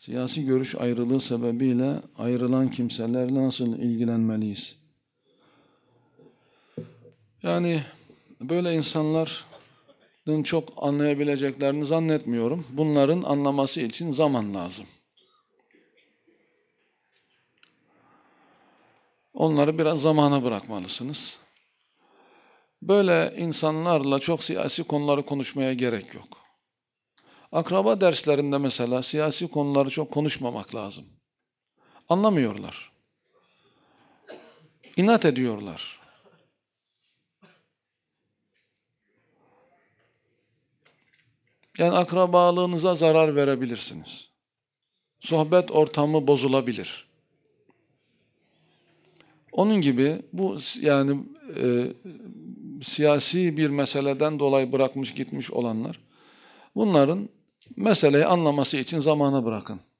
Siyasi görüş ayrılığı sebebiyle ayrılan kimselerle nasıl ilgilenmeliyiz? Yani böyle insanların çok anlayabileceklerini zannetmiyorum. Bunların anlaması için zaman lazım. Onları biraz zamana bırakmalısınız. Böyle insanlarla çok siyasi konuları konuşmaya gerek yok. Akraba derslerinde mesela siyasi konuları çok konuşmamak lazım. Anlamıyorlar. İnat ediyorlar. Yani akrabalığınıza zarar verebilirsiniz. Sohbet ortamı bozulabilir. Onun gibi bu yani siyasi bir meseleden dolayı bırakmış gitmiş olanlar, bunların meseleyi anlaması için zamana bırakın.